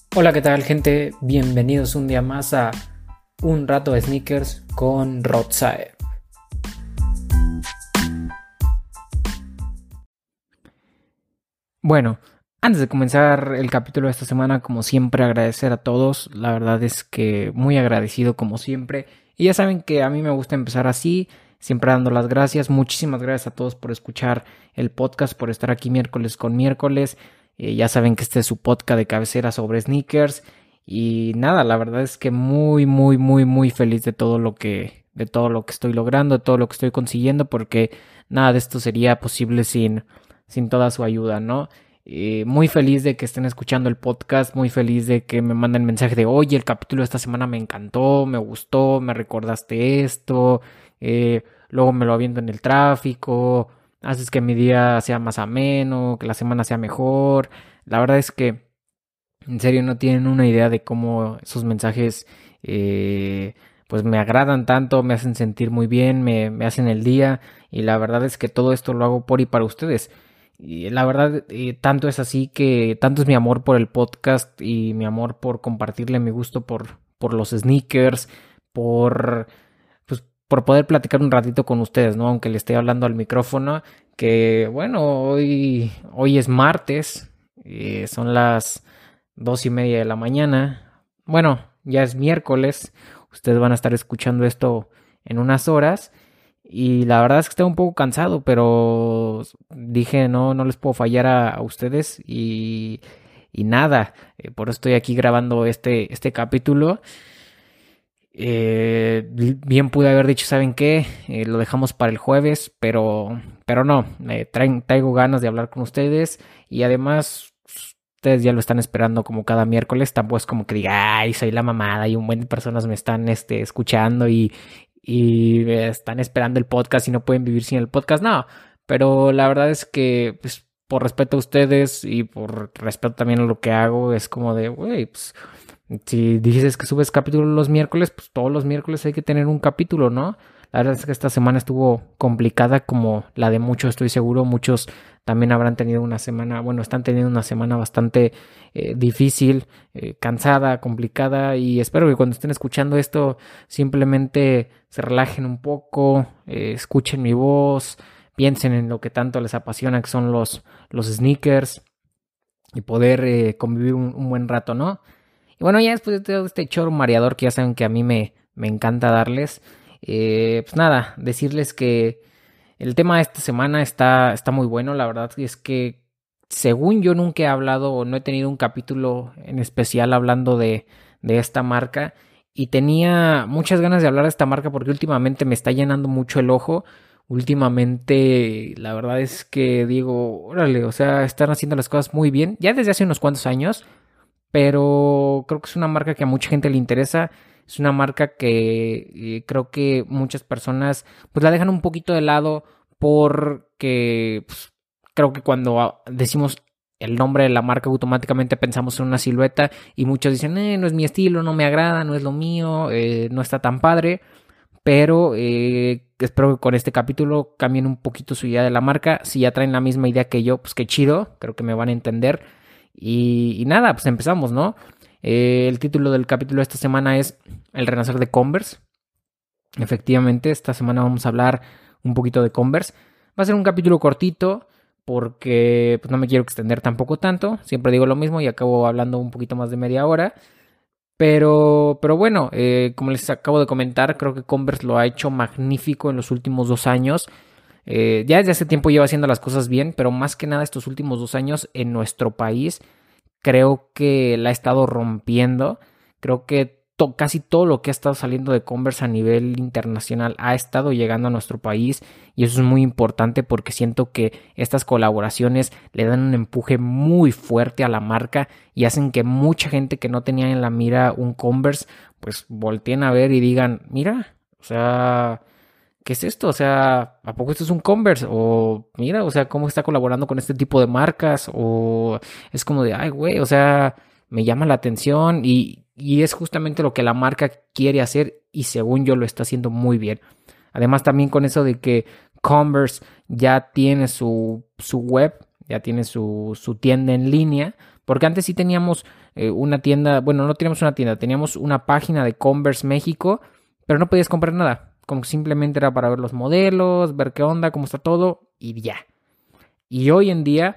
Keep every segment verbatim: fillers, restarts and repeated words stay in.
Hola, ¿qué tal, gente? Bienvenidos un día más a Un Rato de Sneakers con Rotsae. Bueno, antes de comenzar el capítulo de esta semana, como siempre, agradecer a todos. La verdad es que muy agradecido como siempre. Y ya saben que a mí me gusta empezar así, siempre dando las gracias. Muchísimas gracias a todos por escuchar el podcast, por estar aquí miércoles con miércoles. Eh, ya saben que este es su podcast de cabecera sobre sneakers. Y nada, la verdad es que muy, muy, muy, muy feliz de todo lo que, de todo lo que estoy logrando, de todo lo que estoy consiguiendo, porque nada de esto sería posible sin, sin toda su ayuda, ¿no? Eh, muy feliz de que estén escuchando el podcast, muy feliz de que me manden mensaje de, oye, el capítulo de esta semana me encantó, me gustó, me recordaste esto, eh, luego me lo aviento en el tráfico, haces que mi día sea más ameno, que la semana sea mejor. La verdad es que en serio, no tienen una idea de cómo esos mensajes eh, pues me agradan tanto, me hacen sentir muy bien, me, me hacen el día, y la verdad es que todo esto lo hago por y para ustedes. Y la verdad, eh, tanto es así que tanto es mi amor por el podcast y mi amor por compartirle mi gusto por, por los sneakers, por, pues, por poder platicar un ratito con ustedes, ¿no? Aunque le esté hablando al micrófono, que bueno, hoy, hoy es martes, eh, son las dos y media de la mañana. Bueno, ya es miércoles. Ustedes van a estar escuchando esto en unas horas. Y la verdad es que estoy un poco cansado, pero dije no, no les puedo fallar a, a ustedes. Y, y nada, eh, por eso estoy aquí grabando este, este capítulo. Eh, bien pude haber dicho, ¿saben qué? Eh, lo dejamos para el jueves, pero, pero no, eh, traen, traigo ganas de hablar con ustedes y además ustedes ya lo están esperando como cada miércoles. Tampoco es como que diga, ay, soy la mamada y un buen de personas me están este, escuchando y, y me están esperando el podcast y no pueden vivir sin el podcast. No, pero la verdad es que pues, por respeto a ustedes y por respeto también a lo que hago, es como de, güey, pues si dices que subes capítulos los miércoles, pues todos los miércoles hay que tener un capítulo, ¿no? La verdad es que esta semana estuvo complicada como la de muchos, estoy seguro. Muchos también habrán tenido una semana, bueno, están teniendo una semana bastante eh, difícil, eh, cansada, complicada, y espero que cuando estén escuchando esto simplemente se relajen un poco, eh, escuchen mi voz, piensen en lo que tanto les apasiona, que son los, los sneakers, y poder eh, convivir un, un buen rato, ¿no? Y bueno, ya después de todo este choro mareador que ya saben que a mí me, me encanta darles, eh, pues nada, decirles que el tema de esta semana está, está muy bueno. La verdad es que según yo nunca he hablado o no he tenido un capítulo en especial hablando de, de esta marca, y tenía muchas ganas de hablar de esta marca porque últimamente me está llenando mucho el ojo. Últimamente la verdad es que digo, órale, o sea, están haciendo las cosas muy bien, ya desde hace unos cuantos años, pero creo que es una marca que a mucha gente le interesa. Es una marca que eh, creo que muchas personas pues la dejan un poquito de lado porque pues, creo que cuando decimos el nombre de la marca automáticamente pensamos en una silueta y muchos dicen, eh, no es mi estilo, no me agrada, no es lo mío, eh, no está tan padre. Pero eh, espero que con este capítulo cambien un poquito su idea de la marca. Si ya traen la misma idea que yo, pues qué chido, creo que me van a entender. Y, y nada, pues empezamos, ¿no? Eh, el título del capítulo de esta semana es El renacer de Converse. Efectivamente, esta semana vamos a hablar un poquito de Converse. Va a ser un capítulo cortito porque pues, no me quiero extender tampoco tanto. Siempre digo lo mismo y acabo hablando un poquito más de media hora. Pero, pero bueno, eh, como les acabo de comentar, creo que Converse lo ha hecho magnífico en los últimos dos años. Eh, ya desde hace tiempo lleva haciendo las cosas bien, pero más que nada estos últimos dos años en nuestro país creo que la ha estado rompiendo. Creo que to- casi todo lo que ha estado saliendo de Converse a nivel internacional ha estado llegando a nuestro país, y eso es muy importante porque siento que estas colaboraciones le dan un empuje muy fuerte a la marca y hacen que mucha gente que no tenía en la mira un Converse pues volteen a ver y digan, mira, o sea, ¿qué es esto? O sea, ¿a poco esto es un Converse? O mira, o sea, ¿cómo está colaborando con este tipo de marcas? O es como de, ay, güey, o sea, me llama la atención, y, y es justamente lo que la marca quiere hacer y según yo lo está haciendo muy bien. Además también con eso de que Converse ya tiene su, su web, ya tiene su, su tienda en línea, porque antes sí teníamos eh, una tienda, bueno, no teníamos una tienda, teníamos una página de Converse México, pero no podías comprar nada. Como que simplemente era para ver los modelos, ver qué onda, cómo está todo y ya. Y hoy en día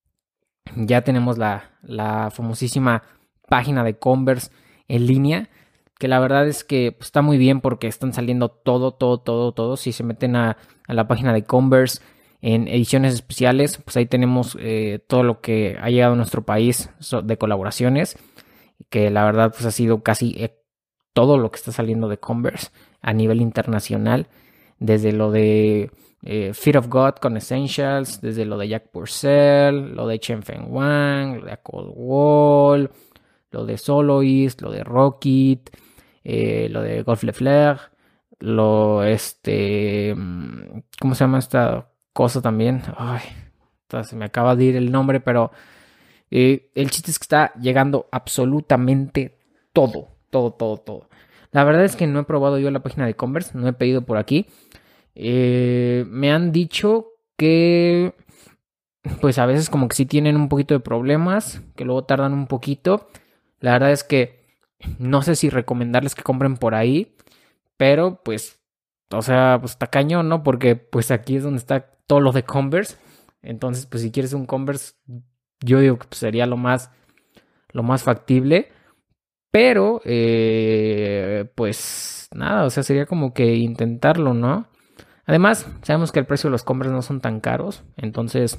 ya tenemos la, la famosísima página de Converse en línea, que la verdad es que pues, está muy bien porque están saliendo todo, todo, todo, todo. Si se meten a, a la página de Converse en ediciones especiales, pues ahí tenemos eh, todo lo que ha llegado a nuestro país de colaboraciones, que la verdad pues ha sido casi eh, todo lo que está saliendo de Converse a nivel internacional, desde lo de eh, Fear of God con Essentials, desde lo de Jack Purcell, lo de Chen Feng Wang, lo de Cold Wall, lo de Soloist, lo de Rocket, eh, lo de Golf Le Fleur, lo este, ¿cómo se llama esta cosa también? Ay, se me acaba de ir el nombre, pero eh, el chiste es que está llegando absolutamente todo, todo, todo, todo. La verdad es que no he probado yo la página de Converse, no he pedido por aquí. Eh, me han dicho que pues a veces como que sí tienen un poquito de problemas, que luego tardan un poquito. La verdad es que no sé si recomendarles que compren por ahí, pero pues, o sea, pues está cañón, ¿no? Porque pues aquí es donde está todo lo de Converse. Entonces, pues si quieres un Converse, yo digo que pues, sería lo más, lo más factible. Pero, eh, pues nada, o sea, sería como que intentarlo, ¿no? Además, sabemos que el precio de los Converse no son tan caros. Entonces,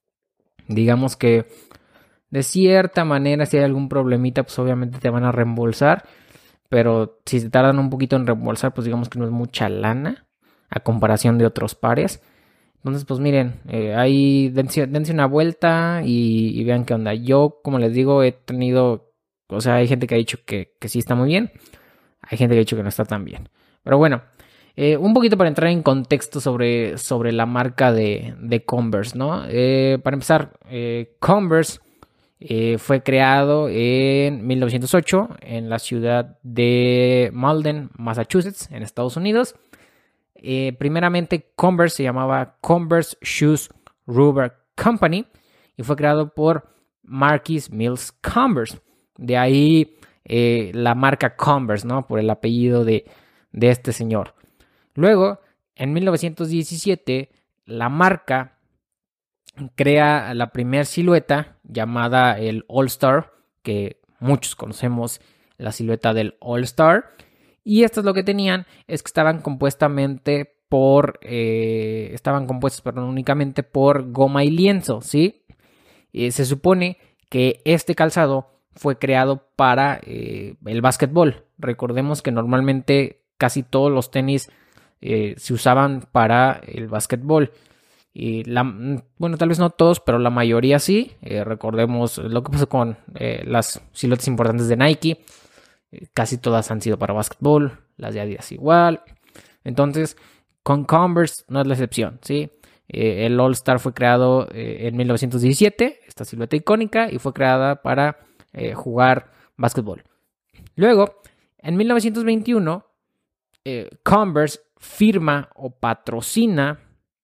digamos que de cierta manera, si hay algún problemita, pues obviamente te van a reembolsar. Pero si se tardan un poquito en reembolsar, pues digamos que no es mucha lana a comparación de otros pares. Entonces, pues miren, eh, ahí dense, dense una vuelta y, y vean qué onda. Yo, como les digo, he tenido, o sea, hay gente que ha dicho que, que sí está muy bien. Hay gente que ha dicho que no está tan bien. Pero bueno, eh, un poquito para entrar en contexto sobre, sobre la marca de, de Converse, ¿no? Eh, para empezar, eh, Converse eh, fue creado en mil novecientos ocho en la ciudad de Malden, Massachusetts, en Estados Unidos. Eh, primeramente, Converse se llamaba Converse Shoes Rubber Company y fue creado por Marquis Mills Converse. De ahí eh, la marca Converse, ¿no? Por el apellido de, de este señor. Luego, en mil novecientos diecisiete, la marca crea la primera silueta llamada el All Star, que muchos conocemos la silueta del All Star. Y estas lo que tenían es que estaban compuestamente por, eh, estaban compuestas, perdón, únicamente por goma y lienzo, ¿sí? Eh, se supone que este calzado fue creado para eh, el básquetbol. Recordemos que normalmente casi todos los tenis eh, se usaban para el básquetbol. Y la, bueno, tal vez no todos, pero la mayoría sí. Eh, recordemos lo que pasó con eh, las siluetas importantes de Nike. Eh, casi todas han sido para básquetbol. Las de Adidas igual. Entonces, con Converse no es la excepción, ¿sí? Eh, el All Star fue creado eh, en mil novecientos diecisiete, esta silueta icónica, y fue creada para eh, jugar básquetbol. Luego, en mil novecientos veintiuno, eh, Converse firma o patrocina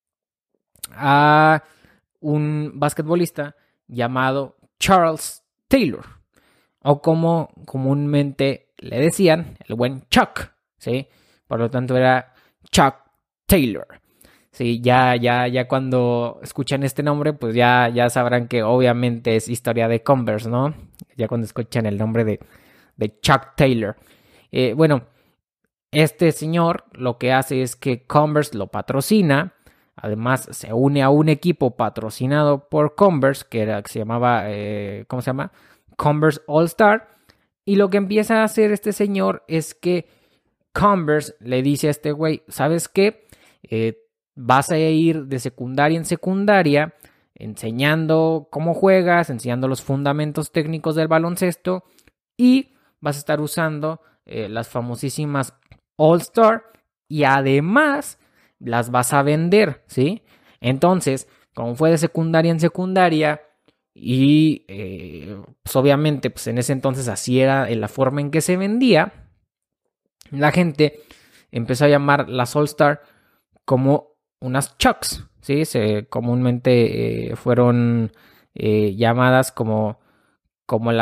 a un basquetbolista llamado Charles Taylor, o como comúnmente le decían, el buen Chuck, ¿sí? Por lo tanto era Chuck Taylor. Sí, ya, ya, ya cuando escuchan este nombre, pues ya, ya sabrán que obviamente es historia de Converse, ¿no? Ya cuando escuchan el nombre de, de Chuck Taylor. Eh, bueno, este señor lo que hace es que Converse lo patrocina. Además, se une a un equipo patrocinado por Converse, que, era, que se llamaba, eh, ¿cómo se llama? Converse All Star. Y lo que empieza a hacer este señor es que Converse le dice a este güey, ¿sabes qué? Eh, vas a ir de secundaria en secundaria enseñando cómo juegas, enseñando los fundamentos técnicos del baloncesto y vas a estar usando eh, las famosísimas All Star y además las vas a vender, ¿sí? Entonces, como fue de secundaria en secundaria y eh, pues obviamente pues en ese entonces así era la forma en que se vendía, la gente empezó a llamar las All Star como unas Chucks, ¿sí? Se, comúnmente eh, fueron eh, llamadas como, como las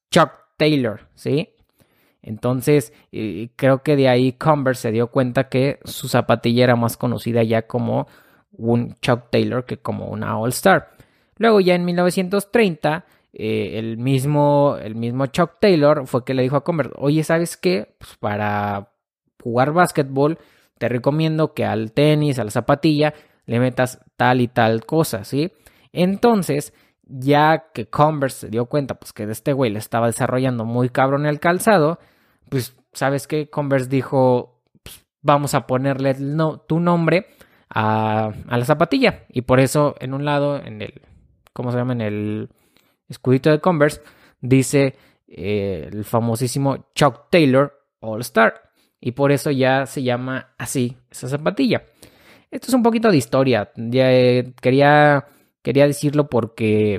Chuck Taylor, ¿sí? Entonces, eh, creo que de ahí Converse se dio cuenta que su zapatilla era más conocida ya como un Chuck Taylor que como una All Star. Luego ya en mil novecientos treinta, eh, el, mismo, el mismo Chuck Taylor fue que le dijo a Converse, oye, ¿sabes qué? Pues para jugar básquetbol te recomiendo que al tenis, a la zapatilla, le metas tal y tal cosa, ¿sí? Entonces, ya que Converse se dio cuenta pues que de este güey le estaba desarrollando muy cabrón el calzado, pues, ¿sabes qué? Converse dijo, pues, vamos a ponerle no, tu nombre a, a la zapatilla. Y por eso, en un lado, en el, ¿cómo se llama? En el escudito de Converse, dice eh, el famosísimo Chuck Taylor All Star. Y por eso ya se llama así esa zapatilla. Esto es un poquito de historia. Ya, eh, quería, quería decirlo porque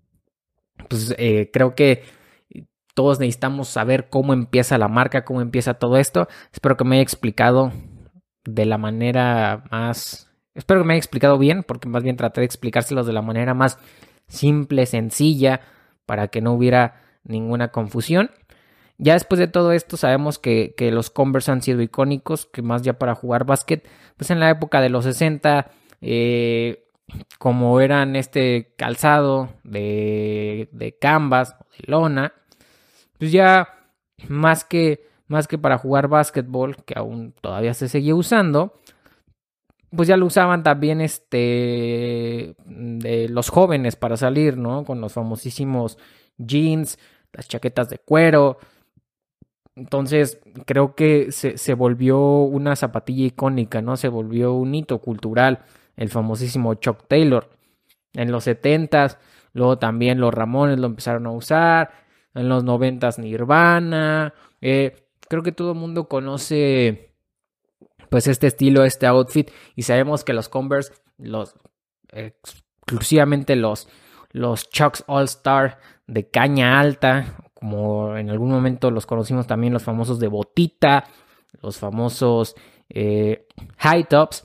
pues, eh, creo que todos necesitamos saber cómo empieza la marca, cómo empieza todo esto. Espero que me haya explicado de la manera más... Espero que me haya explicado bien, porque más bien traté de explicárselos de la manera más simple, sencilla, para que no hubiera ninguna confusión. Ya después de todo esto sabemos que, que los Converse han sido icónicos, que más ya para jugar básquet, pues en la época de los sesenta, eh, como eran este calzado de, de canvas, de lona, pues ya más que, más que para jugar básquetbol, que aún todavía se seguía usando, pues ya lo usaban también este, de los jóvenes para salir, ¿no? Con los famosísimos jeans, las chaquetas de cuero. Entonces creo que se, se volvió una zapatilla icónica, ¿no? Se volvió un hito cultural, el famosísimo Chuck Taylor. En los setentas, luego también los Ramones lo empezaron a usar, en los noventas Nirvana. Eh, creo que todo el mundo conoce pues este estilo, este outfit, y sabemos que los Converse, los eh, exclusivamente los, los Chucks All Star de caña alta, como en algún momento los conocimos también los famosos de botita, los famosos eh, high tops,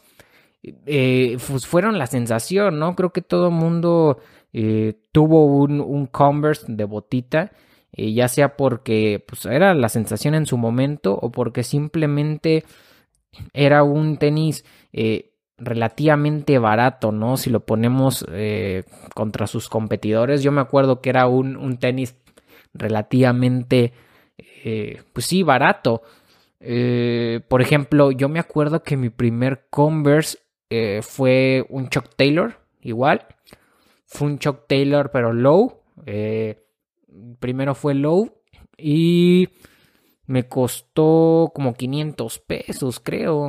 eh, pues fueron la sensación, ¿no? Creo que todo el mundo eh, tuvo un, un Converse de botita, eh, ya sea porque pues, era la sensación en su momento o porque simplemente era un tenis eh, relativamente barato, ¿no? Si lo ponemos eh, contra sus competidores, yo me acuerdo que era un, un tenis relativamente, eh, pues sí, barato. Eh, por ejemplo, yo me acuerdo que mi primer Converse eh, fue un Chuck Taylor, igual. Fue un Chuck Taylor, pero low. Eh, primero fue low y me costó como quinientos pesos, creo.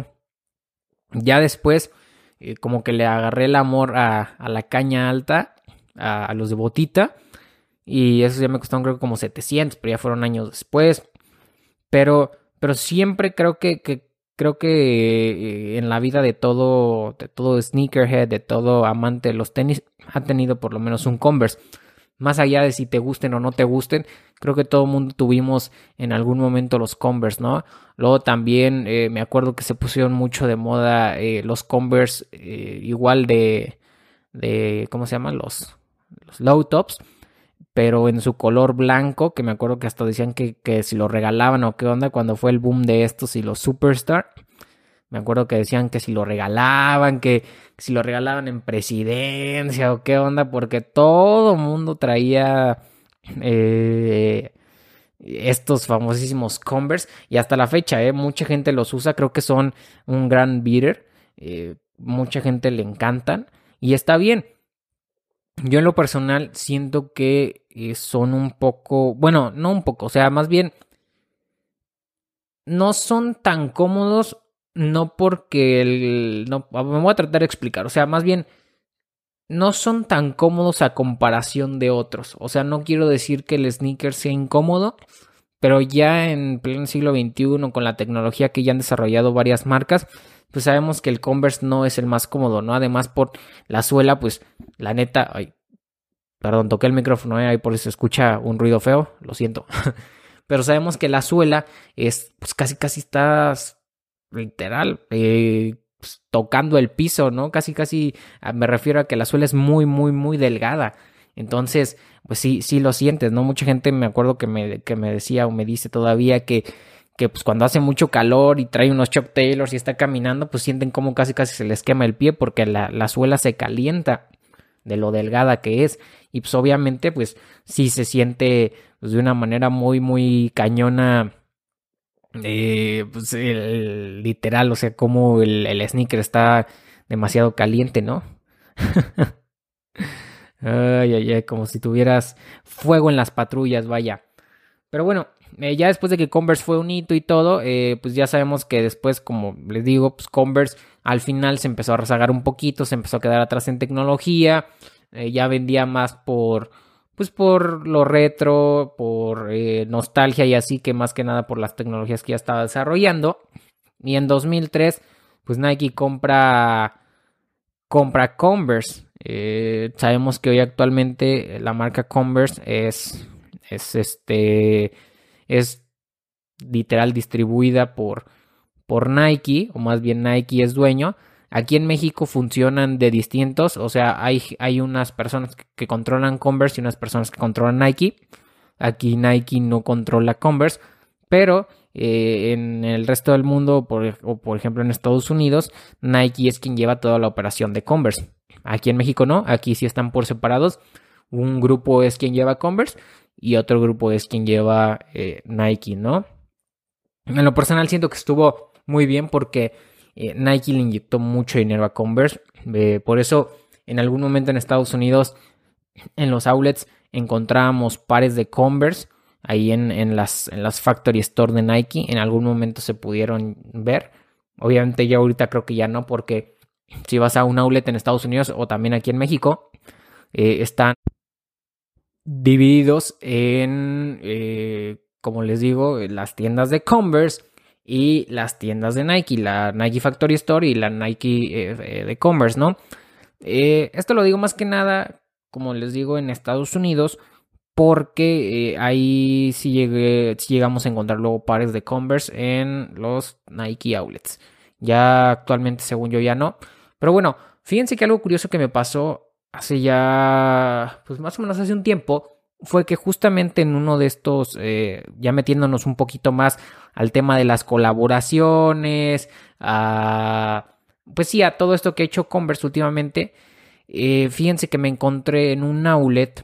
Ya después, eh, como que le agarré el amor a, a la caña alta, a, a los de botita. Y eso ya me costaron creo como setecientos, pero ya fueron años después. Pero, pero siempre creo que, que creo que eh, en la vida de todo, de todo sneakerhead, de todo amante de los tenis, ha tenido por lo menos un Converse. Más allá de si te gusten o no te gusten, creo que todo el mundo tuvimos en algún momento los Converse, ¿no? Luego también eh, me acuerdo que se pusieron mucho de moda eh, los Converse eh, igual de, de, ¿cómo se llaman? Los, los low tops, pero en su color blanco, que me acuerdo que hasta decían que, que si lo regalaban o qué onda cuando fue el boom de estos y los Superstar. Me acuerdo que decían que si lo regalaban, que si lo regalaban en presidencia o qué onda, porque todo mundo traía eh, estos famosísimos Converse y hasta la fecha, eh, mucha gente los usa, creo que son un gran beater, eh, mucha gente le encantan y está bien. Yo en lo personal siento que eh, son un poco, bueno, no un poco, o sea, más bien no son tan cómodos. No porque el... No, me voy a tratar de explicar. O sea, más bien, no son tan cómodos a comparación de otros. O sea, no quiero decir que el sneaker sea incómodo, pero ya en pleno siglo veintiuno, con la tecnología que ya han desarrollado varias marcas, pues sabemos que el Converse no es el más cómodo, ¿no? Además, por la suela, pues, la neta... Ay, perdón, toqué el micrófono, ¿eh? Ahí por eso se escucha un ruido feo, lo siento. Pero sabemos que la suela es, pues, casi, casi estás... literal, eh, tocando el piso, ¿no? Casi, casi me refiero a que la suela es muy, muy, muy delgada. Entonces, pues sí, sí lo sientes, ¿no? Mucha gente me acuerdo que me, que me decía o me dice todavía que, que pues cuando hace mucho calor y trae unos Chuck Taylors y está caminando, pues sienten como casi casi se les quema el pie porque la, la suela se calienta de lo delgada que es. Y pues obviamente pues sí se siente pues, de una manera muy muy cañona, eh, pues el, literal, o sea, como el, el sneaker está demasiado caliente, ¿no? Ay, ay, ay, como si tuvieras fuego en las patrullas, vaya. Pero bueno, eh, ya después de que Converse fue un hito y todo, eh, pues ya sabemos que después, como les digo, pues Converse al final se empezó a rezagar un poquito, se empezó a quedar atrás en tecnología, eh, ya vendía más por, pues por lo retro, por eh, nostalgia y así, que más que nada por las tecnologías que ya estaba desarrollando. Y en dos mil tres, pues Nike compra, compra Converse. Eh, sabemos que hoy actualmente la marca Converse es, es este, es literal distribuida por, por Nike, o más bien Nike es dueño. Aquí en México funcionan de distintos, o sea, hay, hay unas personas que controlan Converse y unas personas que controlan Nike. Aquí Nike no controla Converse, pero eh, en el resto del mundo, por, o por ejemplo en Estados Unidos, Nike es quien lleva toda la operación de Converse. Aquí en México no, aquí sí están por separados. Un grupo es quien lleva Converse y otro grupo es quien lleva eh, Nike, ¿no? En lo personal siento que estuvo muy bien porque eh, Nike le inyectó mucho dinero a Converse. Eh, por eso en algún momento en Estados Unidos, en los outlets, encontrábamos pares de Converse. Ahí en, en, las, en las Factory Store de Nike. En algún momento se pudieron ver. Obviamente ya ahorita creo que ya no, porque si vas a un outlet en Estados Unidos o también aquí en México, eh, están divididos en, eh, como les digo, las tiendas de Converse y las tiendas de Nike, la Nike Factory Store y la Nike eh, de Converse, ¿no? Eh, esto lo digo más que nada, como les digo, en Estados Unidos, porque eh, ahí sí, llegué, sí llegamos a encontrar luego pares de Converse en los Nike outlets. Ya actualmente, según yo, ya no. Pero bueno, fíjense que algo curioso que me pasó hace ya, pues más o menos hace un tiempo, fue que justamente en uno de estos, eh, ya metiéndonos un poquito más al tema de las colaboraciones, a, pues sí, a todo esto que ha hecho Converse últimamente, eh, fíjense que me encontré en un outlet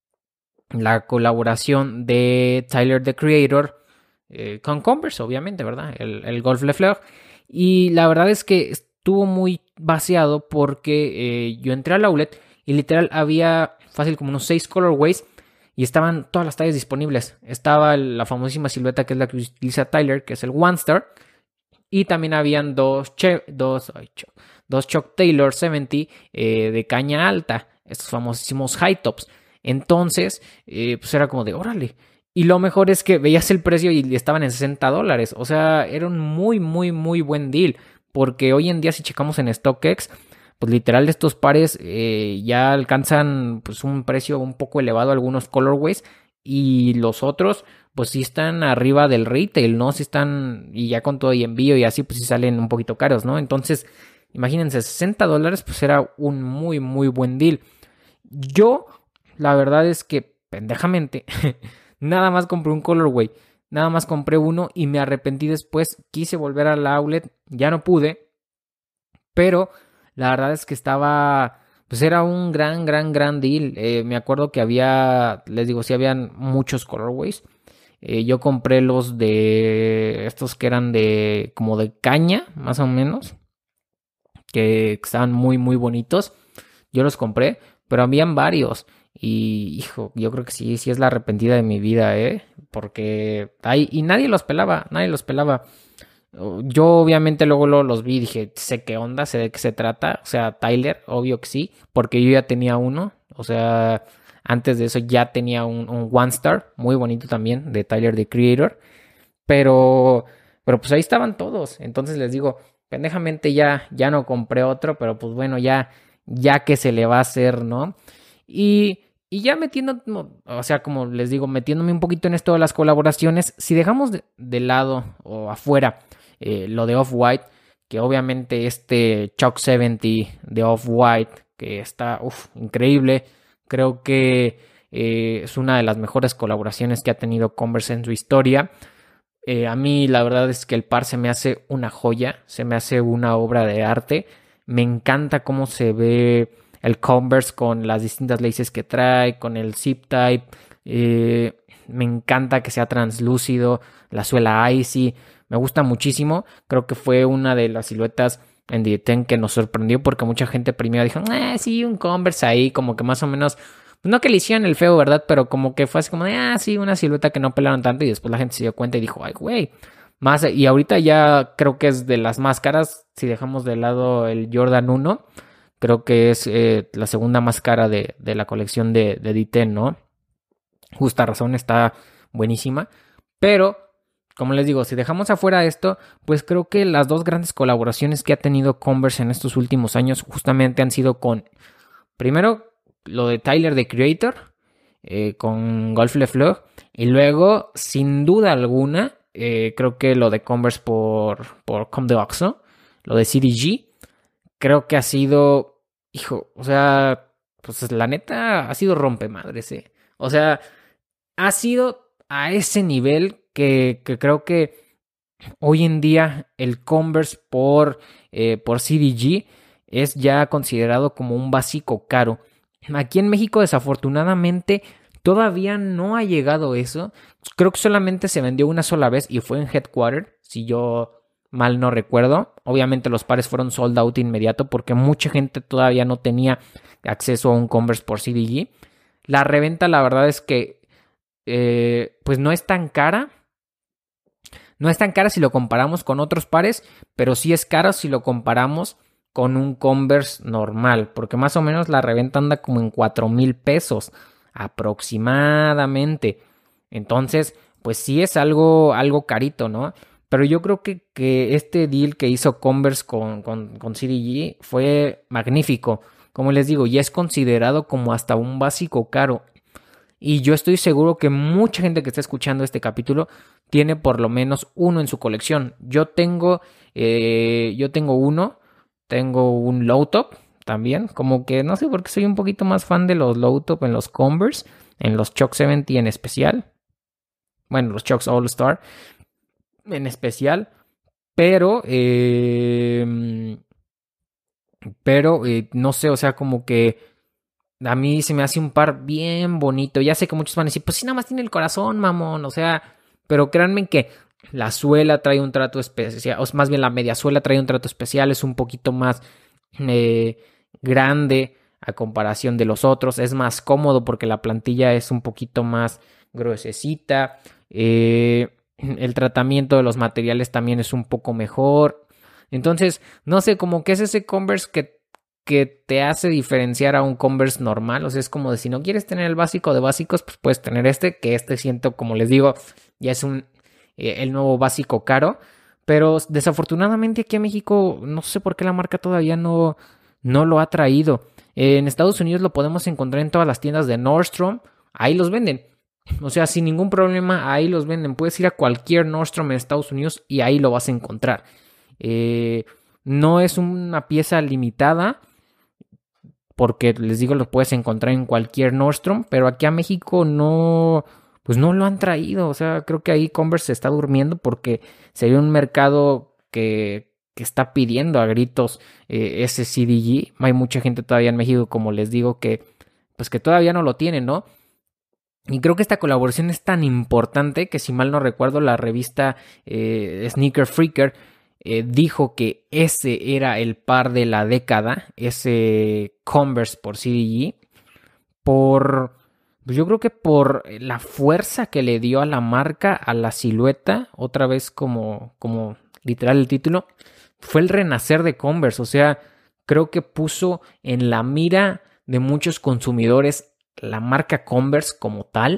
la colaboración de Tyler, the Creator, eh, con Converse, obviamente, ¿verdad? El, el Golf Le Fleur. Y la verdad es que estuvo muy vaciado porque eh, yo entré al outlet y literal había fácil como unos seis colorways y estaban todas las tallas disponibles. Estaba la famosísima silueta que es la que utiliza Tyler, que es el One Star. Y también habían dos, che, dos, ay, cho, dos Chuck Taylor setenta eh, de caña alta, estos famosísimos high tops. Entonces, eh, pues era como de, órale. Y lo mejor es que veías el precio y estaban en sesenta dólares. O sea, era un muy, muy, muy buen deal. Porque hoy en día, si checamos en StockX, pues literal estos pares eh, ya alcanzan pues un precio un poco elevado algunos colorways. Y los otros, pues sí están arriba del retail, ¿no? Sí están, y ya con todo y envío y así, pues sí salen un poquito caros, ¿no? Entonces, imagínense, sesenta dólares, pues era un muy, muy buen deal. Yo, la verdad es que, pendejamente, nada más compré un colorway, nada más compré uno y me arrepentí después. Quise volver al outlet, ya no pude, pero la verdad es que estaba, pues era un gran, gran, gran deal. Eh, me acuerdo que había, les digo, sí habían muchos colorways. Eh, yo compré los de estos que eran de como de caña, más o menos, que estaban muy, muy bonitos. Yo los compré, pero habían varios. Y, hijo, yo creo que sí, sí es la arrepentida de mi vida, ¿eh? Porque ahí, y nadie los pelaba, nadie los pelaba. Yo obviamente luego, luego los vi y dije, sé qué onda, sé de qué se trata. O sea, Tyler, obvio que sí, porque yo ya tenía uno. O sea, antes de eso ya tenía un, un One Star, muy bonito también, de Tyler, the Creator. Pero, pero pues ahí estaban todos. Entonces les digo, pendejamente ya, ya no compré otro, pero pues bueno, ya, ya que se le va a hacer, ¿no? Y, y ya metiendo, o sea, como les digo, metiéndome un poquito en esto de las colaboraciones, si dejamos de, de lado o afuera eh, lo de Off-White, que obviamente este Chuck setenta de Off-White, que está uf, increíble, Creo que eh, es una de las mejores colaboraciones que ha tenido Converse en su historia. Eh, a mí la verdad es que el par se me hace una joya, se me hace una obra de arte. Me encanta cómo se ve el Converse con las distintas laces que trae, con el zip type. Eh, me encanta que sea translúcido, la suela icy. Me gusta muchísimo. Creo que fue una de las siluetas en The Ten que nos sorprendió porque mucha gente primero dijo, ah, sí, un Converse ahí, como que más o menos, pues no que le hicieron el feo, ¿verdad? Pero como que fue así como de, ah, sí, una silueta que no pelaron tanto y después la gente se dio cuenta y dijo, ay, güey. Más, y ahorita ya creo que es de las más caras, si dejamos de lado el Jordan uno, creo que es eh, la segunda más cara de, de la colección de, de The Ten, ¿no? Justa razón, está buenísima. Pero, como les digo, si dejamos afuera esto, pues creo que las dos grandes colaboraciones que ha tenido Converse en estos últimos años justamente han sido con, primero, lo de Tyler, the Creator, eh, con Golf Le Fleur. Y luego, sin duda alguna, eh, creo que lo de Converse por, por Comme des Garçons, lo de C D G, creo que ha sido, hijo, o sea, pues la neta ha sido rompemadres, eh. O sea, ha sido a ese nivel que, que creo que hoy en día el Converse por, eh, por C D G es ya considerado como un básico caro. Aquí en México desafortunadamente todavía no ha llegado eso. Creo que solamente se vendió una sola vez y fue en Headquarter, si yo mal no recuerdo. Obviamente los pares fueron sold out inmediato porque mucha gente todavía no tenía acceso a un Converse por C D G. La reventa la verdad es que eh, pues no es tan cara. No es tan cara si lo comparamos con otros pares, pero sí es caro si lo comparamos con un Converse normal, porque más o menos la reventa anda como en cuatro mil pesos aproximadamente. Entonces, pues sí es algo, algo carito, ¿no? Pero yo creo que, que este deal que hizo Converse con, con, con C D G fue magnífico. Como les digo, ya es considerado como hasta un básico caro. Y yo estoy seguro que mucha gente que está escuchando este capítulo tiene por lo menos uno en su colección. Yo tengo, eh, yo tengo uno, tengo un low top también. Como que no sé por qué soy un poquito más fan de los low top en los Converse, en los Chuck setenta en especial. Bueno, los Chucks All Star en especial. Pero, eh, pero eh, no sé, o sea, como que a mí se me hace un par bien bonito. Ya sé que muchos van a decir, pues sí, nada más tiene el corazón, mamón. O sea, pero créanme que la suela trae un trato especial. O más bien la media suela trae un trato especial. Es un poquito más eh, grande a comparación de los otros. Es más cómodo porque la plantilla es un poquito más gruesecita. Eh, el tratamiento de los materiales también es un poco mejor. Entonces, no sé, como que es ese Converse que que te hace diferenciar a un Converse normal. O sea, es como de si no quieres tener el básico de básicos, pues puedes tener este, que este siento, como les digo, ya es un eh, el nuevo básico caro. Pero desafortunadamente aquí en México, no sé por qué la marca todavía no, no lo ha traído. Eh, en Estados Unidos lo podemos encontrar en todas las tiendas de Nordstrom. Ahí los venden. O sea, sin ningún problema, ahí los venden. Puedes ir a cualquier Nordstrom en Estados Unidos y ahí lo vas a encontrar. Eh, no es una pieza limitada, porque les digo, lo puedes encontrar en cualquier Nordstrom, pero aquí a México no, pues no lo han traído. O sea, creo que ahí Converse se está durmiendo porque sería un mercado que, que está pidiendo a gritos eh, ese C D G. Hay mucha gente todavía en México, como les digo, que pues que todavía no lo tiene, ¿no? Y creo que esta colaboración es tan importante que, si mal no recuerdo, la revista eh, Sneaker Freaker Eh, dijo que ese era el par de la década, ese Converse por C D G, por, pues yo creo que por la fuerza que le dio a la marca, a la silueta, otra vez como, como literal el título, fue el renacer de Converse. O sea, creo que puso en la mira de muchos consumidores la marca Converse como tal.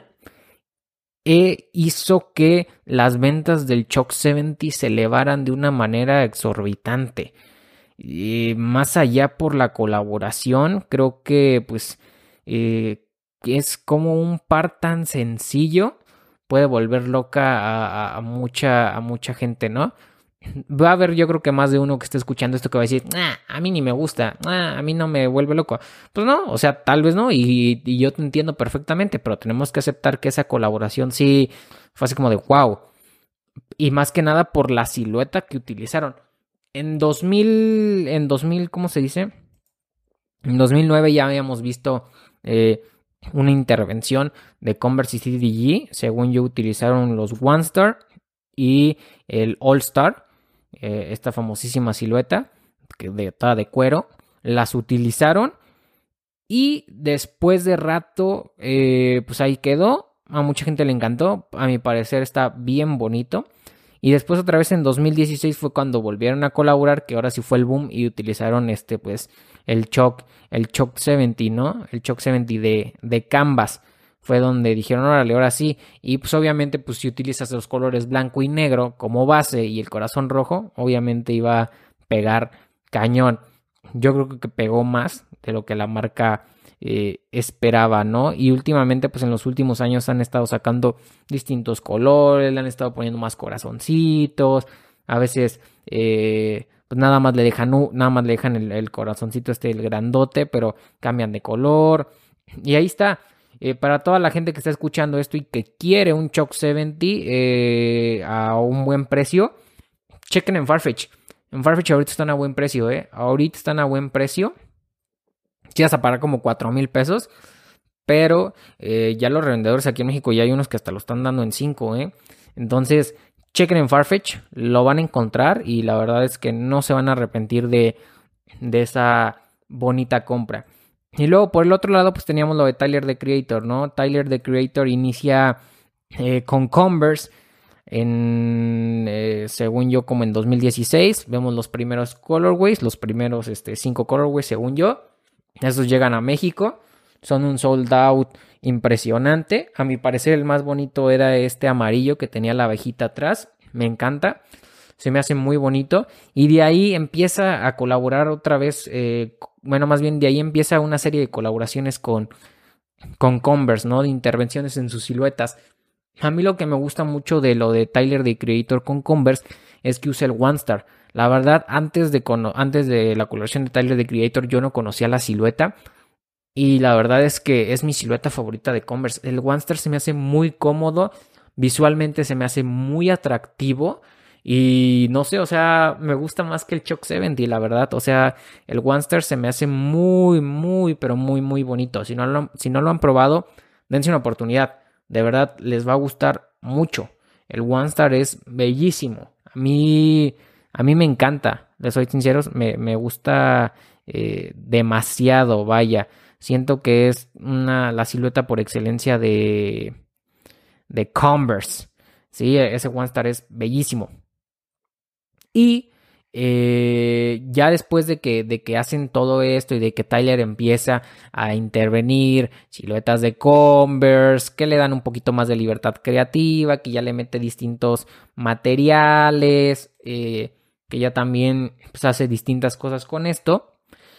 E hizo que las ventas del Chuck setenta se elevaran de una manera exorbitante. Y más allá por la colaboración, creo que pues eh, es como un par tan sencillo puede volver loca a, a, a mucha a mucha gente, ¿no? Va a haber, yo creo que más de uno que esté escuchando esto que va a decir, ah, a mí ni me gusta, ah, a mí no me vuelve loco. Pues no, o sea, tal vez no, y, y yo te entiendo perfectamente, pero tenemos que aceptar que esa colaboración sí fue así como de wow. Y más que nada por la silueta que utilizaron. En dos mil, en dos mil, ¿cómo se dice? En dos mil nueve ya habíamos visto eh, una intervención de Converse y C D G. Según yo, utilizaron los One Star y el All Star, eh, esta famosísima silueta que de, de cuero. Las utilizaron y después de rato, eh, pues ahí quedó. A mucha gente le encantó. A mi parecer está bien bonito. Y después otra vez en dos mil dieciséis fue cuando volvieron a colaborar, que ahora sí fue el boom y utilizaron este pues el Choc, el Choc setenta, ¿no? El Choc setenta de, de Canvas. Fue donde dijeron, órale, ahora sí. Y pues obviamente pues si utilizas los colores blanco y negro como base y el corazón rojo, obviamente iba a pegar cañón. Yo creo que pegó más de lo que la marca eh, esperaba, ¿no? Y últimamente, pues en los últimos años han estado sacando distintos colores, le han estado poniendo más corazoncitos, a veces eh, pues nada más le dejan, nada más le dejan el, el corazoncito este, el grandote, pero cambian de color. Y ahí está. Eh, para toda la gente que está escuchando esto y que quiere un Choc setenta eh, a un buen precio, chequen en Farfetch. En Farfetch ahorita están a buen precio, ¿eh? Ahorita están a buen precio. Sí vas a pagar como cuatro mil pesos. Pero eh, ya los revendedores aquí en México ya hay unos que hasta lo están dando en cinco, ¿eh? Entonces, chequen en Farfetch. Lo van a encontrar. Y la verdad es que no se van a arrepentir de, de esa bonita compra. Y luego por el otro lado pues teníamos lo de Tyler the Creator, ¿no? Tyler the Creator inicia eh, con Converse. En, eh, según yo, como en dos mil dieciséis, vemos los primeros colorways, los primeros este, cinco colorways, según yo. Esos llegan a México, son un sold out impresionante. A mi parecer, el más bonito era este amarillo que tenía la abejita atrás. Me encanta, se me hace muy bonito. Y de ahí empieza a colaborar otra vez. Eh, bueno, más bien de ahí empieza una serie de colaboraciones con, con Converse, ¿no? De intervenciones en sus siluetas. A mí lo que me gusta mucho de lo de Tyler the Creator con Converse es que usa el One Star. La verdad, antes de, cono- antes de la colaboración de Tyler the Creator yo no conocía la silueta. Y la verdad es que es mi silueta favorita de Converse. El One Star se me hace muy cómodo. Visualmente se me hace muy atractivo. Y no sé, o sea, me gusta más que el Choc setenta, la verdad. O sea, el One Star se me hace muy, muy, pero muy, muy bonito. Si no lo, si no lo han probado, dense una oportunidad. De verdad, les va a gustar mucho. El One Star es bellísimo. A mí, a mí me encanta. Les soy sincero, me, me gusta eh, demasiado, vaya. Siento que es una, la silueta por excelencia de, de Converse. Sí, ese One Star es bellísimo. Y eh, ya después de que, de que hacen todo esto y de que Tyler empieza a intervenir, siluetas de Converse, que le dan un poquito más de libertad creativa, que ya le mete distintos materiales, eh, que ya también pues, hace distintas cosas con esto.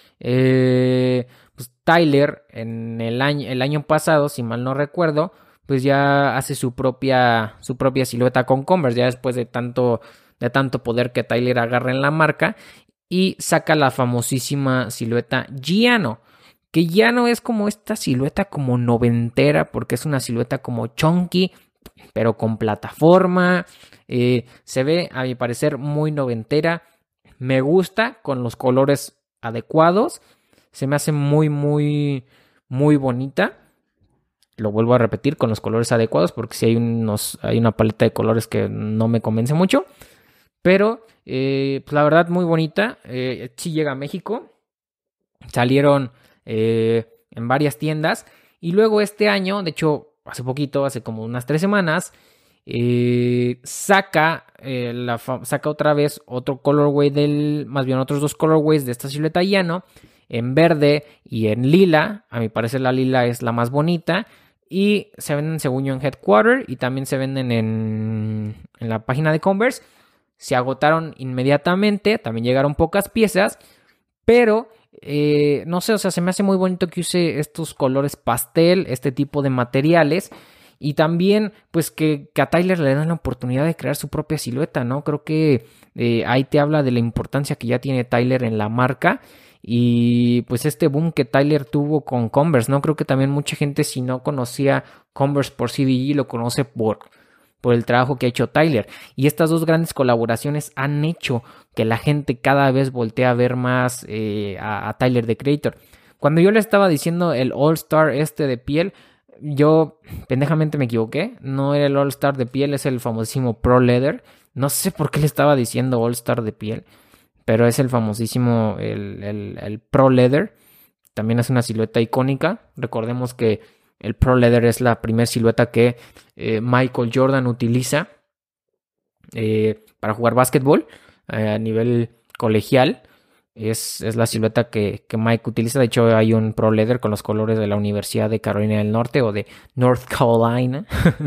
Eh, pues Tyler en el año, el año pasado, si mal no recuerdo, pues ya hace su propia, su propia silueta con Converse, ya después de tanto... de tanto poder que Tyler agarra en la marca, y saca la famosísima silueta Giano, que ya no es como esta silueta como noventera, porque es una silueta como chunky, pero con plataforma, eh, se ve a mi parecer muy noventera, me gusta con los colores adecuados, se me hace muy muy muy bonita. Lo vuelvo a repetir, con los colores adecuados, porque si hay unos, hay una paleta de colores que no me convence mucho. Pero, eh, pues la verdad, muy bonita. Eh, sí llega a México. Salieron eh, en varias tiendas. Y luego este año, de hecho, hace poquito, hace como unas tres semanas, eh, saca, eh, la saca otra vez otro colorway del, más bien otros dos colorways de esta silueta Giano, en verde y en lila. A mi parecer la lila es la más bonita. Y se venden según yo en Headquarter y también se venden en, en la página de Converse. Se agotaron inmediatamente, también llegaron pocas piezas, pero eh, no sé, o sea, se me hace muy bonito que use estos colores pastel, este tipo de materiales, Y también, pues que, que a Tyler le dan la oportunidad de crear su propia silueta, ¿no? Creo que eh, ahí te habla de la importancia que ya tiene Tyler en la marca. Y pues este boom que Tyler tuvo con Converse, ¿no? Creo que también mucha gente, si no conocía Converse por C D G, lo conoce por, por el trabajo que ha hecho Tyler. Y estas dos grandes colaboraciones han hecho que la gente cada vez voltee a ver más eh, a, a Tyler, the Creator. Cuando yo le estaba diciendo el All Star este de piel, yo pendejamente me equivoqué. No era el All Star de piel, es el famosísimo Pro Leather. No sé por qué le estaba diciendo All Star de piel, pero es el famosísimo, el, el, el Pro Leather. También es una silueta icónica. Recordemos que el Pro Leather es la primera silueta que eh, Michael Jordan utiliza eh, para jugar básquetbol eh, a nivel colegial. Es, es la silueta que, que Mike utiliza. De hecho, hay un Pro Leather con los colores de la Universidad de Carolina del Norte o de North Carolina.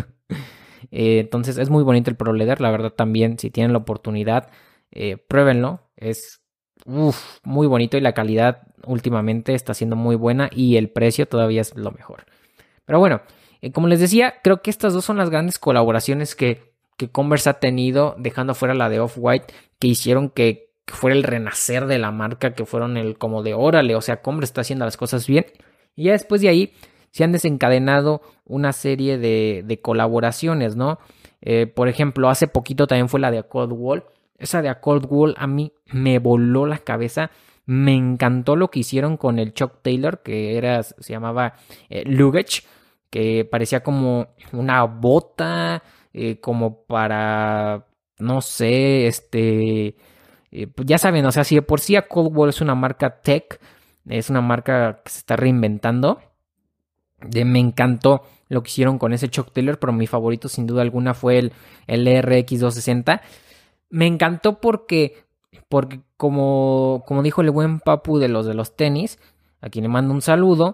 eh, entonces, es muy bonito el Pro Leather. La verdad, también, si tienen la oportunidad, eh, pruébenlo. Es uf, muy bonito y la calidad últimamente está siendo muy buena y el precio todavía es lo mejor. Pero bueno, eh, como les decía, creo que estas dos son las grandes colaboraciones que, que Converse ha tenido, dejando fuera la de Off-White, que hicieron que que fuera el renacer de la marca, que fueron el como de órale, o sea, Converse está haciendo las cosas bien. Y ya después de ahí se han desencadenado una serie de, de colaboraciones, ¿no? Eh, por ejemplo, hace poquito también fue la de A Cold Wall. Esa de A Cold Wall a mí me voló la cabeza. Me encantó lo que hicieron con el Chuck Taylor, que era, se llamaba eh, luggage, que parecía como una bota, eh, como para, no sé, este... Eh, pues ya saben, o sea, si de por sí a Cold Wall es una marca tech, es una marca que se está reinventando. Eh, me encantó lo que hicieron con ese Chuck Taylor, pero mi favorito sin duda alguna fue el, el R X doscientos sesenta. Me encantó porque, porque como, como dijo el buen Papu de los de los tenis, a quien le mando un saludo,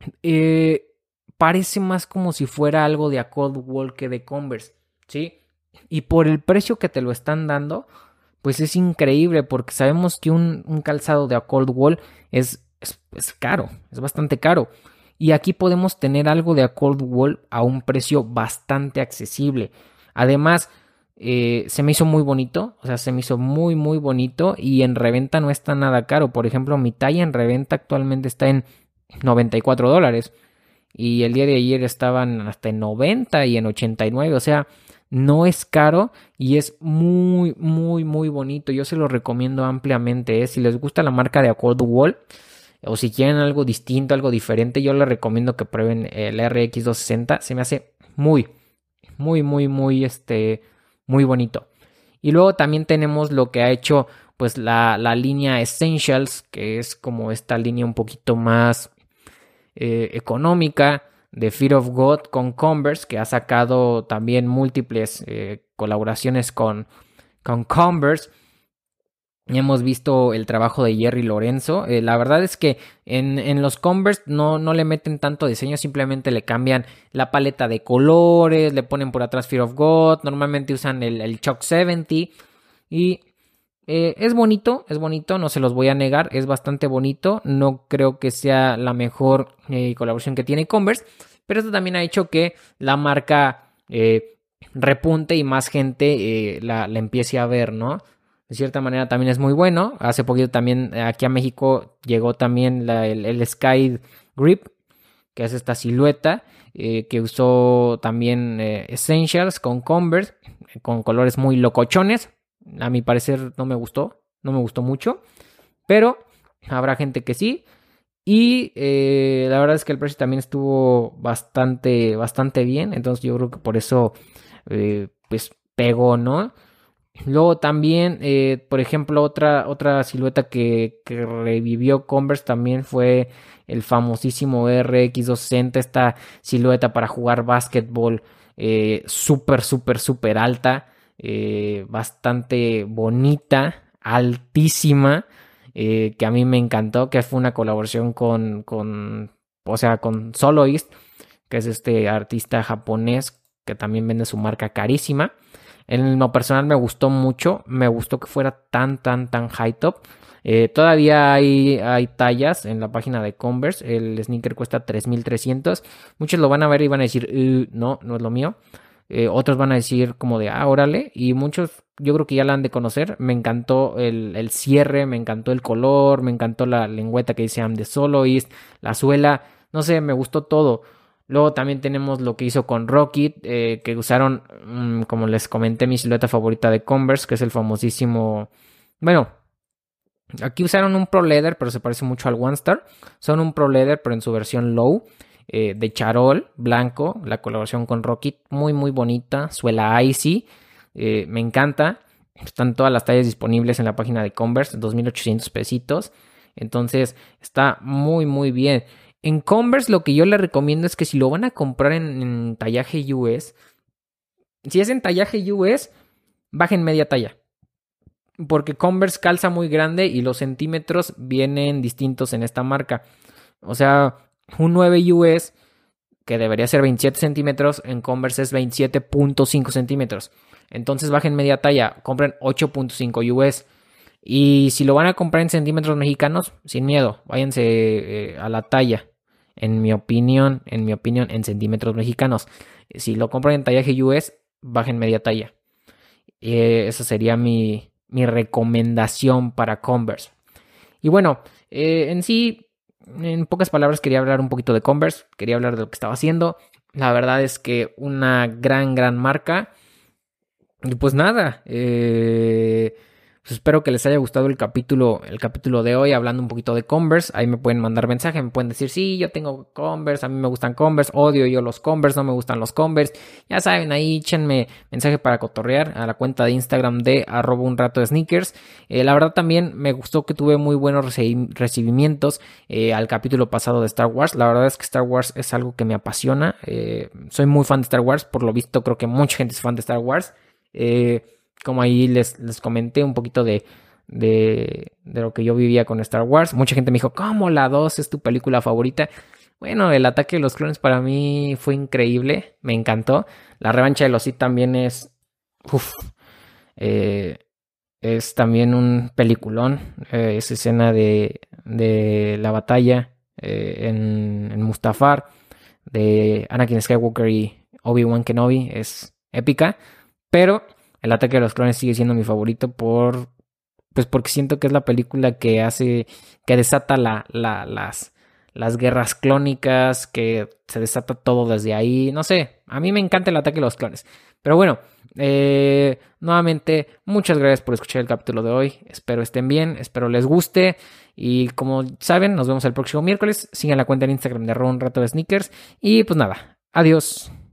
eh, parece más como si fuera algo de a Cold Wall que de Converse, ¿sí? Y por el precio que te lo están dando, pues es increíble porque sabemos que un, un calzado de A Cold Wall es, es, es caro, es bastante caro. Y aquí podemos tener algo de A Cold Wall a un precio bastante accesible. Además, eh, se me hizo muy bonito, o sea, se me hizo muy, muy bonito y en reventa no está nada caro. Por ejemplo, mi talla en reventa actualmente está en noventa y cuatro dólares y el día de ayer estaban hasta en noventa y en ochenta y nueve, o sea... No es caro y es muy, muy, muy bonito. Yo se lo recomiendo ampliamente. ¿eh? Si les gusta la marca de A Cold Wall o si quieren algo distinto, algo diferente, yo les recomiendo que prueben el R X doscientos sesenta. Se me hace muy, muy, muy, muy, este, muy bonito. Y luego también tenemos lo que ha hecho pues la, la línea Essentials, que es como esta línea un poquito más eh, económica, de Fear of God con Converse, que ha sacado también múltiples eh, colaboraciones con, con Converse. Hemos visto el trabajo de Jerry Lorenzo. Eh, la verdad es que en, en los Converse no, no le meten tanto diseño, simplemente le cambian la paleta de colores, le ponen por atrás Fear of God, normalmente usan el, el Chuck setenta y eh, es bonito, es bonito, no se los voy a negar, es bastante bonito. No creo que sea la mejor eh, colaboración que tiene Converse, pero esto también ha hecho que la marca eh, repunte y más gente eh, la, la empiece a ver, ¿no? De cierta manera también es muy bueno. Hace poquito también aquí a México llegó también la, el, el Sky Grip, que es esta silueta eh, que usó también eh, Essentials con Converse, con colores muy locochones. A mi parecer no me gustó, no me gustó mucho, pero habrá gente que sí. Y eh, la verdad es que el precio también estuvo bastante, bastante bien. Entonces yo creo que por eso eh, pues pegó, ¿no? Luego también, eh, por ejemplo, otra, otra silueta que, que revivió Converse también fue el famosísimo R X doscientos sesenta, esta silueta para jugar básquetbol eh, súper, súper, súper alta, eh, bastante bonita, altísima, eh, que a mí me encantó, que fue una colaboración con, con, o sea, con Soloist, que es este artista japonés que también vende su marca carísima. En lo personal me gustó mucho, me gustó que fuera tan, tan, tan high top. Eh, todavía hay, hay tallas en la página de Converse, el sneaker cuesta tres mil trescientos. Muchos lo van a ver y van a decir, uh, no, no es lo mío. Eh, otros van a decir como de, ah, órale. Y muchos yo creo que ya la han de conocer. Me encantó el, el cierre, me encantó el color, me encantó la lengüeta que dice I'm the Soloist, la suela, no sé, me gustó todo. Luego también tenemos lo que hizo con Rocket, eh, que usaron, mmm, como les comenté, mi silueta favorita de Converse, que es el famosísimo... Bueno, aquí usaron un Pro Leather, pero se parece mucho al One Star. Son un Pro Leather, pero en su versión low, eh, de charol, blanco. La colaboración con Rocket, muy, muy bonita. Suela Icy, eh, me encanta. Están todas las tallas disponibles en la página de Converse, dos mil ochocientos pesitos. Entonces, está muy, muy bien. En Converse lo que yo le recomiendo es que si lo van a comprar en, en tallaje U S, si es en tallaje U S, bajen media talla. Porque Converse calza muy grande y los centímetros vienen distintos en esta marca. O sea, un nueve U S, que debería ser veintisiete centímetros, en Converse es veintisiete punto cinco centímetros. Entonces bajen media talla, compren ocho punto cinco U S. Y si lo van a comprar en centímetros mexicanos, sin miedo, váyanse eh, a la talla. En mi opinión, en mi opinión, en centímetros mexicanos. Si lo compran en tallaje U S, bajen media talla. Eh, esa sería mi, mi recomendación para Converse. Y bueno, eh, en sí, en pocas palabras quería hablar un poquito de Converse. Quería hablar de lo que estaba haciendo. La verdad es que una gran, gran marca. Y pues nada, eh... pues espero que les haya gustado el capítulo, el capítulo de hoy hablando un poquito de Converse. Ahí me pueden mandar mensaje, me pueden decir, sí, yo tengo Converse, a mí me gustan Converse, odio yo los Converse, no me gustan los Converse. Ya saben, ahí échenme mensaje para cotorrear a la cuenta de Instagram de arroba un rato de sneakers. Eh, la verdad también me gustó que tuve muy buenos recibimientos eh, al capítulo pasado de Star Wars. La verdad es que Star Wars es algo que me apasiona. Eh, soy muy fan de Star Wars, por lo visto creo que mucha gente es fan de Star Wars. Eh, como ahí les, les comenté un poquito de, de, de lo que yo vivía con Star Wars. Mucha gente me dijo, ¿cómo la dos es tu película favorita? Bueno, el ataque de los clones para mí fue increíble, me encantó. La revancha de los Sith también es... Uf, eh, es también un peliculón. Eh, esa escena de, de la batalla eh, en, en Mustafar de Anakin Skywalker y Obi-Wan Kenobi es épica. Pero el ataque de los clones sigue siendo mi favorito por, pues porque siento que es la película que hace, que desata la, la, las, las guerras clónicas, que se desata todo desde ahí. No sé, a mí me encanta el ataque de los clones. Pero bueno, eh, nuevamente, muchas gracias por escuchar el capítulo de hoy. Espero estén bien, espero les guste. Y como saben, nos vemos el próximo miércoles. Sigan la cuenta en Instagram de arroba un rato de sneakers. Y pues nada, adiós.